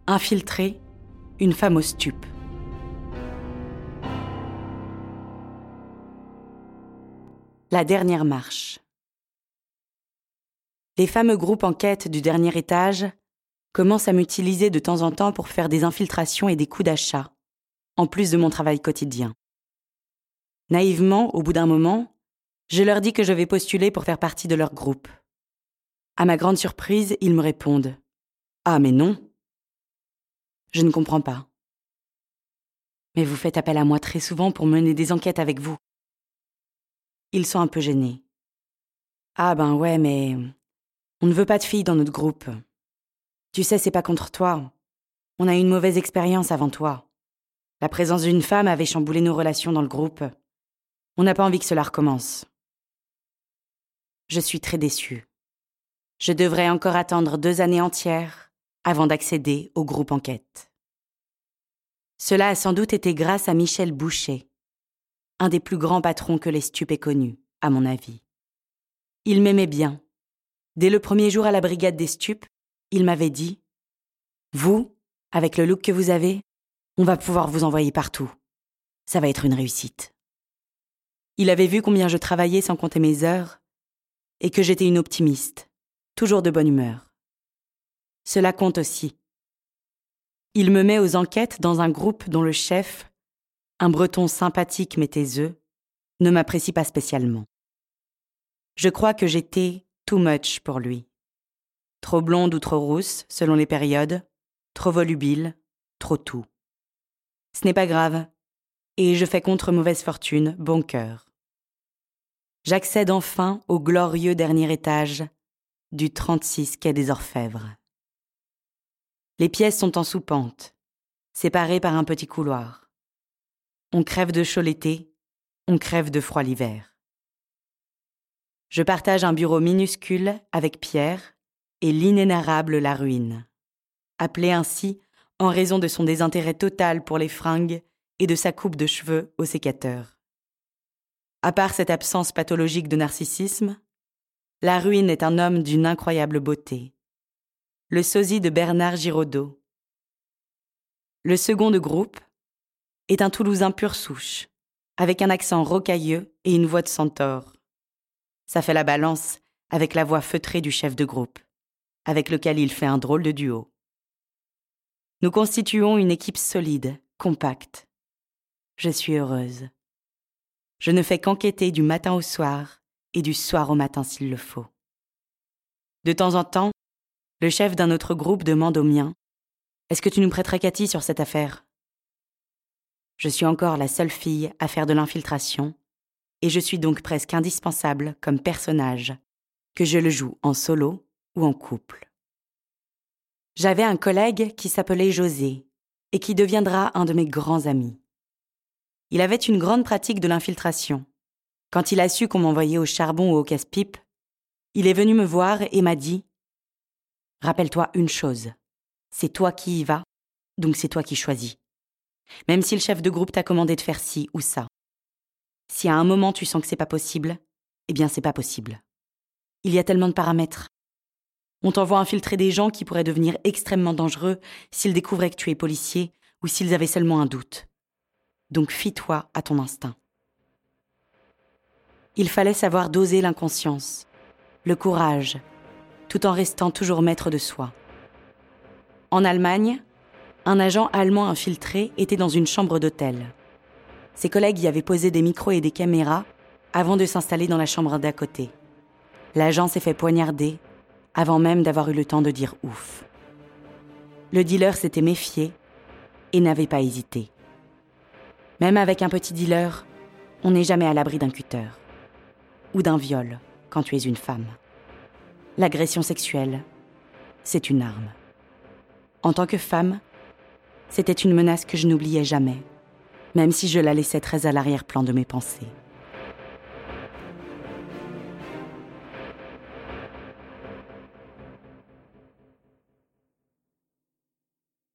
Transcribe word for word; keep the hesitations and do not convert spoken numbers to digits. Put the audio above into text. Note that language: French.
Infiltrer une femme au stup. La dernière marche. Les fameux groupes enquête du dernier étage commencent à m'utiliser de temps en temps pour faire des infiltrations et des coups d'achat, en plus de mon travail quotidien. Naïvement, au bout d'un moment, je leur dis que je vais postuler pour faire partie de leur groupe. À ma grande surprise, ils me répondent « Ah, mais non !» Je ne comprends pas. Mais vous faites appel à moi très souvent pour mener des enquêtes avec vous. Ils sont un peu gênés. Ah ben ouais, mais on ne veut pas de filles dans notre groupe. Tu sais, c'est pas contre toi. On a eu une mauvaise expérience avant toi. La présence d'une femme avait chamboulé nos relations dans le groupe. On n'a pas envie que cela recommence. Je suis très déçue. Je devrais encore attendre deux années entières avant d'accéder au groupe enquête. Cela a sans doute été grâce à Michel Boucher, un des plus grands patrons que les stup aient connus, à mon avis. Il m'aimait bien. Dès le premier jour à la brigade des stup, il m'avait dit « Vous, avec le look que vous avez, on va pouvoir vous envoyer partout. Ça va être une réussite. » Il avait vu combien je travaillais sans compter mes heures et que j'étais une optimiste, toujours de bonne humeur. Cela compte aussi. Il me met aux enquêtes dans un groupe dont le chef, un breton sympathique mais taiseux, ne m'apprécie pas spécialement. Je crois que j'étais too much pour lui. Trop blonde ou trop rousse, selon les périodes, trop volubile, trop tout. Ce n'est pas grave, et je fais contre mauvaise fortune bon cœur. J'accède enfin au glorieux dernier étage du trente-six quai des Orfèvres. Les pièces sont en soupente, séparées par un petit couloir. On crève de chaud l'été, on crève de froid l'hiver. Je partage un bureau minuscule avec Pierre et l'inénarrable Laruine, appelé ainsi en raison de son désintérêt total pour les fringues et de sa coupe de cheveux au sécateur. À part cette absence pathologique de narcissisme, Laruine est un homme d'une incroyable beauté, le sosie de Bernard Giraudot. Le second de groupe est un Toulousain pure souche, avec un accent rocailleux et une voix de centaure. Ça fait la balance avec la voix feutrée du chef de groupe, avec lequel il fait un drôle de duo. Nous constituons une équipe solide, compacte. Je suis heureuse. Je ne fais qu'enquêter du matin au soir et du soir au matin s'il le faut. De temps en temps, le chef d'un autre groupe demande au mien « Est-ce que tu nous prêterais Cathy sur cette affaire ?» Je suis encore la seule fille à faire de l'infiltration et je suis donc presque indispensable comme personnage, que je le joue en solo ou en couple. J'avais un collègue qui s'appelait José et qui deviendra un de mes grands amis. Il avait une grande pratique de l'infiltration. Quand il a su qu'on m'envoyait au charbon ou au casse-pipe, il est venu me voir et m'a dit « Rappelle-toi une chose, c'est toi qui y vas, donc c'est toi qui choisis. Même si le chef de groupe t'a commandé de faire ci ou ça. Si à un moment tu sens que c'est pas possible, eh bien c'est pas possible. Il y a tellement de paramètres. On t'envoie infiltrer des gens qui pourraient devenir extrêmement dangereux s'ils découvraient que tu es policier ou s'ils avaient seulement un doute. Donc fie-toi à ton instinct. » Il fallait savoir doser l'inconscience, le courage, tout en restant toujours maître de soi. En Allemagne, un agent allemand infiltré était dans une chambre d'hôtel. Ses collègues y avaient posé des micros et des caméras avant de s'installer dans la chambre d'à côté. L'agent s'est fait poignarder avant même d'avoir eu le temps de dire ouf. Le dealer s'était méfié et n'avait pas hésité. Même avec un petit dealer, on n'est jamais à l'abri d'un cutter ou d'un viol quand tu es une femme. L'agression sexuelle, c'est une arme. En tant que femme, c'était une menace que je n'oubliais jamais, même si je la laissais très à l'arrière-plan de mes pensées.